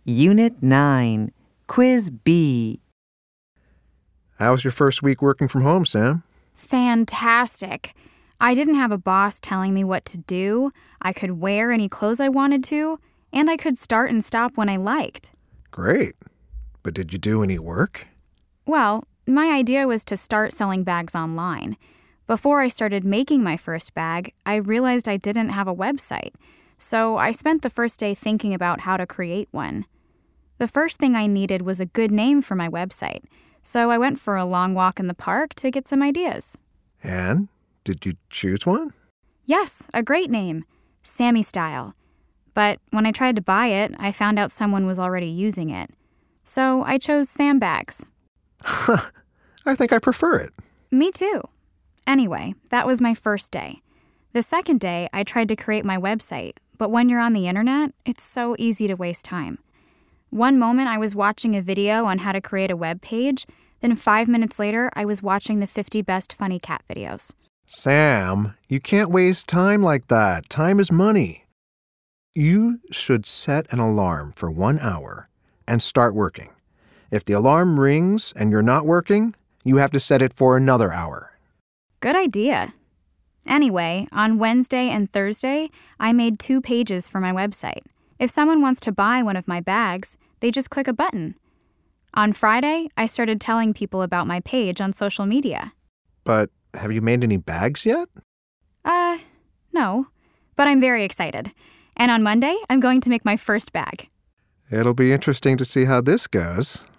Unit 9, Quiz B. How was your first week working from home, Sam? Fantastic. I didn't have a boss telling me what to do, I could wear any clothes I wanted to, and I could start and stop when I liked. Great. But did you do any work? Well, my idea was to start selling bags online. Before I started making my first bag, I realized I didn't have a website, so I spent the first day thinking about how to create one. The first thing I needed was a good name for my website, so I went for a long walk in the park to get some ideas. And did you choose one? Yes, a great name, Sammy Style. But when I tried to buy it, I found out someone was already using it. So I chose Sam Bags. I think I prefer it. Me too. Anyway, that was my first day. The second day, I tried to create my website, but when you're on the internet, it's so easy to waste time. One moment I was watching a video on how to create a web page, then 5 minutes later, I was watching the 50 best funny cat videos. Sam, you can't waste time like that. Time is money. You should set an alarm for 1 hour and start working. If the alarm rings and you're not working, you have to set it for another hour. Good idea. Anyway, on Wednesday and Thursday, I made 2 pages for my website. If someone wants to buy one of my bags, they just click a button. On Friday, I started telling people about my page on social media. But have you made any bags yet? No, but I'm very excited. And on Monday, I'm going to make my first bag. It'll be interesting to see how this goes.